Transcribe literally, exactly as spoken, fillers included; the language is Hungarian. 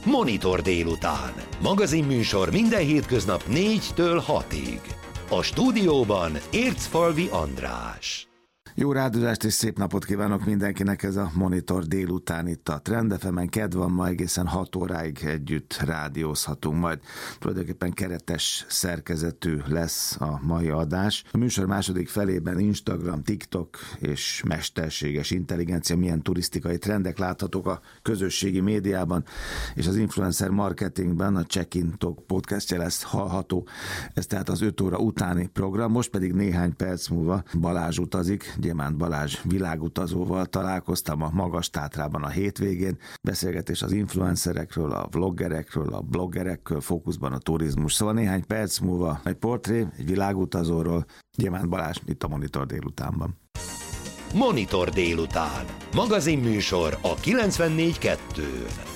Monitor délután. Magazinműsor minden hétköznap négytől hatig. A stúdióban Ércfalvi András. Jó rádiózást és szép napot kívánok mindenkinek, ez a Monitor délután itt a Trend ef emen. Kedv van, ma egészen hat óráig együtt rádiózhatunk majd. Tulajdonképpen keretes szerkezetű lesz a mai adás. A műsor második felében Instagram, TikTok és mesterséges intelligencia, milyen turisztikai trendek láthatók a közösségi médiában, és az influencer marketingben a Check-in Talk podcastja lesz hallható. Ez tehát az öt óra utáni program, most pedig néhány perc múlva Balázs utazik. Gyémánt Balázs világutazóval találkoztam a Magas-Tátrában a hétvégén. Beszélgetés az influencerekről, a vloggerekről, a bloggerekről, fókuszban a turizmus. Szóval néhány perc múlva egy portré, egy világutazóról. Gyémánt Balázs itt a Monitor délutánban. Monitor délután. Magazinműsor a kilencvennégy kettőn.